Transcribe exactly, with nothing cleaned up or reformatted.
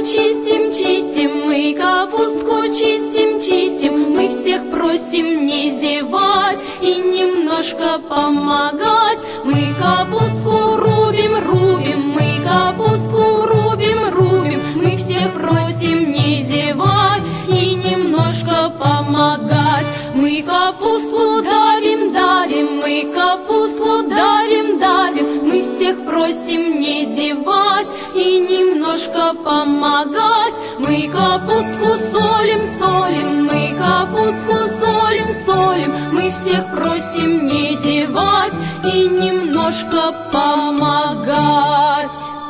чистим, чистим, мы капустку чистим, чистим. Мы всех просим не зевать и немножко помогать. Мы капустку рубим, рубим, мы капустку рубим, рубим. Мы всех просим не зевать и немножко помогать. Мы капустку давим, давим, мы капустку давим, давим. Мы всех просим не зевать и немножко помогать. Мы капустку солим, солим, мы капустку солим, солим. Мы всех просим не зевать и немножко помогать.